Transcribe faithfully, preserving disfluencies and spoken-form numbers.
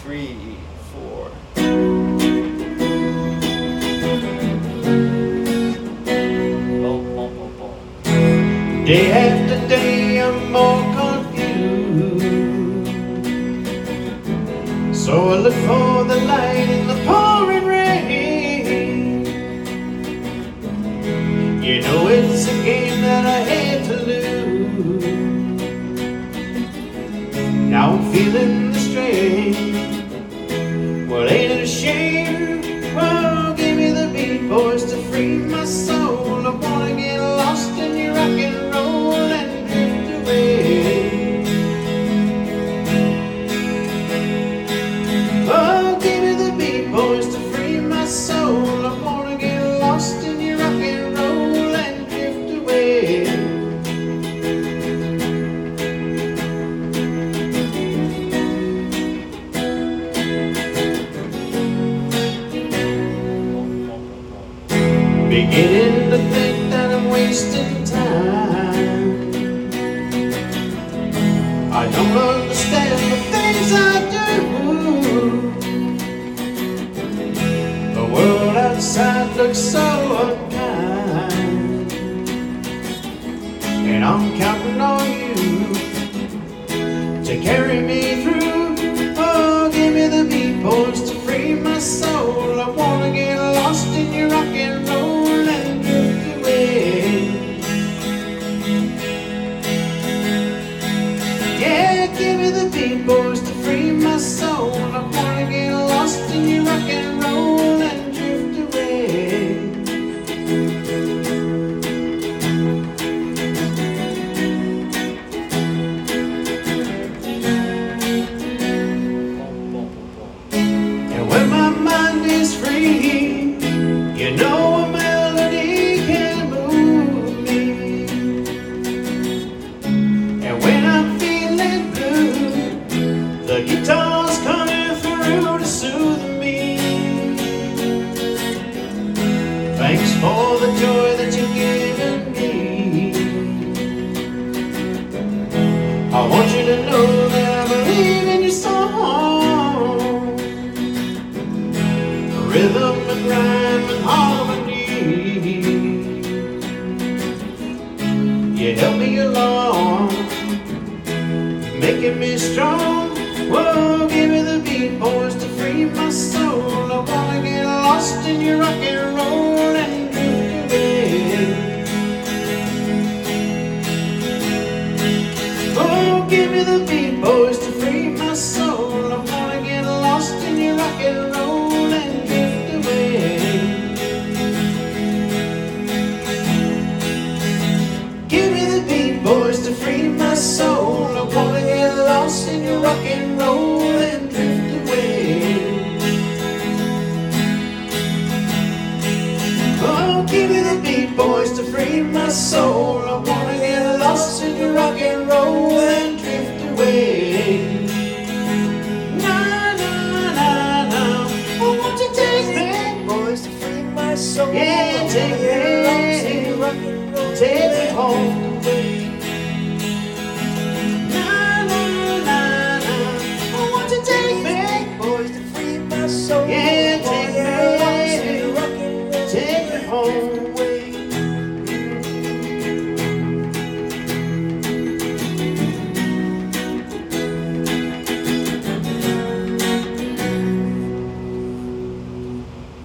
three, four. Day after day I'm more confused, so I look for the light in the pouring rain. You know it's a game that I hate to lose. Now I'm feeling the strain. Well, ain't it a shame? Well, give me the beat, boys, to free my soul. I wanna get lost in your rock and roll and drift away. Oh, give me the beat, boys, to free my soul. I wanna get lost in your rock and roll and drift away. Beginning to think that I'm wasting time. I don't understand the things I do. The world outside looks so unkind, and I'm counting on you to carry me through. Oh, give me the beat, boys, to free my soul. I wanna get lost in your rock and roll. Give me the beat, boys, to free my soul. I wanna get lost in your rock and roll and drift away. And when my mind is free, you know a melody can move me. And when I'm the guitar's coming through to soothe me. Thanks for the joy that you've given me. I want you to know that I believe in your song. Rhythm and rhyme and harmony, you help me along, making me strong. Whoa, give me the beat, boys, to free my soul. I wanna get lost in your rock and roll and drift away. Oh, give me the beat, boys, to free my soul. I wanna get lost in your rock and roll and drift away. Give me the beat, boys, to free my soul. I wanna get lost in your rock and roll and drift away. Oh, give me the beat, boys, to free my soul. I wanna get lost in your rock and roll and drift away. Na na na na. Oh, won't you take me, boys, to free my soul? Yeah, take me, take me home.